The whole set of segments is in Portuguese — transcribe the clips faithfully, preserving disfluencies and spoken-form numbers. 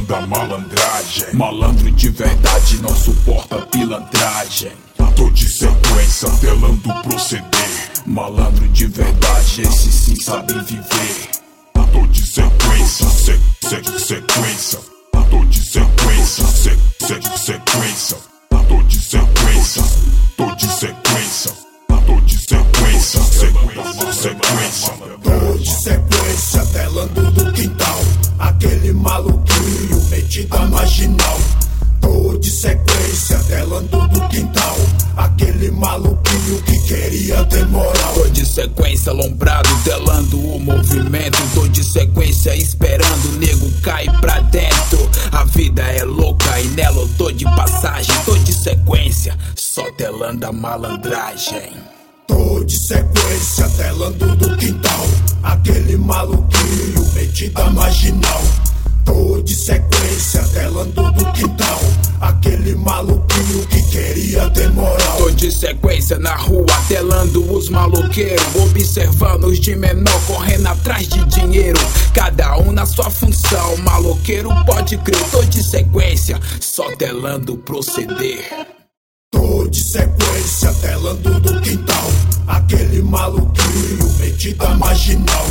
telando a malandragem. Malandro de verdade não suporta pilantragem. Tô de sequência, telando o proceder. Malandro de verdade, esse sim sabe viver. Tô de sequência, se, se, sequência. Tô de sequência, se, se, sequência. Tô de sequência, tô de sequência. Tô de sequência, sequência, sequência. Tô de sequência, telando do quintal. Aquele maluquinho metido a marginal. Tô de sequência, telando do quintal. Aquele maluquinho que queria ter moral. Tô de sequência, lombrado, telando o movimento. Tô de sequência, esperando o nego cair pra dentro. A vida é louca e nela eu tô de passagem. Tô de sequência, só telando a malandragem. Tô de sequência, telando do quintal. Aquele maluquinho metido a marginal. Tô de sequência, telando do quintal. Aquele maluquinho que queria ter moral. Tô de sequência na rua, telando os maloqueiros. Observando os de menor correndo atrás de dinheiro. Cada um na sua função, maloqueiro pode crer. Tô de sequência, só telando o proceder. Tô de sequência, telando do quintal. Aquele maluquinho metido a marginal.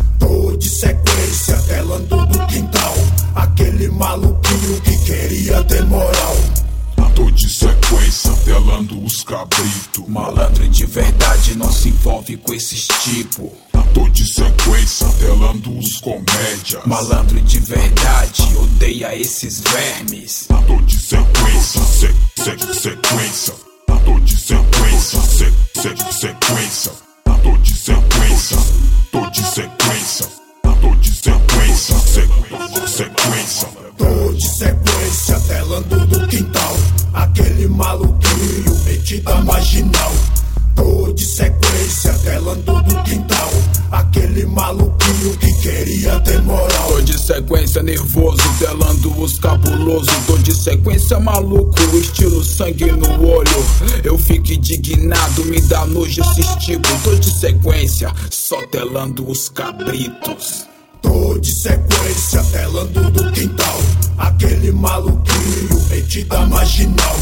Tô de sequência, telando do quintal. Aquele maluquinho que queria ter moral. Tô de sequência, telando os cabritos. Malandro de verdade não se envolve com esses tipo. Tô de sequência, telando os comédias. Malandro de verdade odeia esses vermes. Tô de sequência, se, se, sequência. Tô de sequência, se, se, sequência. Tô de sequência, tô de sequência. Tô de sequência, se, sequência. Tô de sequência, telando do quintal. Aquele maluquinho metido a marginal. Tô de sequência, telando do quintal. Aquele maluquinho que queria ter moral. Tô de sequência nervoso, telando os cabulosos. Tô de sequência maluco, estilo sangue no olho. Eu fico indignado, me dá nojo esses tipos. Tô de sequência, só telando os cabritos. Tô de sequência, telando do quintal. Aquele maluquinho metido a marginal.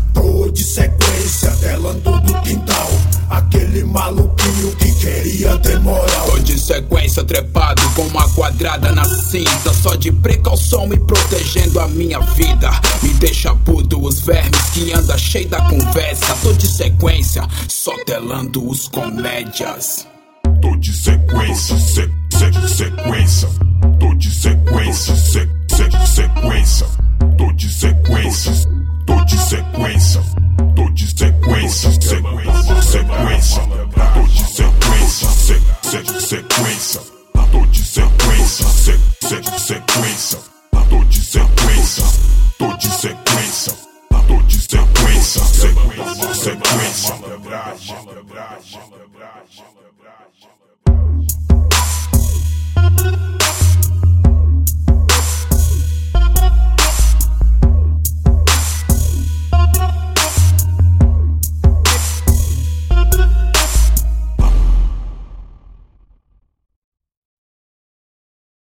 Tô de sequência, telando do quintal. Aquele maluquinho que queria ter moral. Tô de sequência, trepado com uma quadrada na cinta. Só de precaução e protegendo a minha vida. Me deixa puto os vermes que anda cheio da conversa. Tô de sequência, só telando os comédias. Tô de sequência, se, se, sequência. Tô de sequência, se, se, sequência. Tô de sequência, tô de sequência. Tô de sequência, sequência, sequência. Tô de sequência, se, se, sequência. Tô de sequência, se, se, sequência. Tô de sequência, tô de sequência. Tô de sequência, sequência, sequência.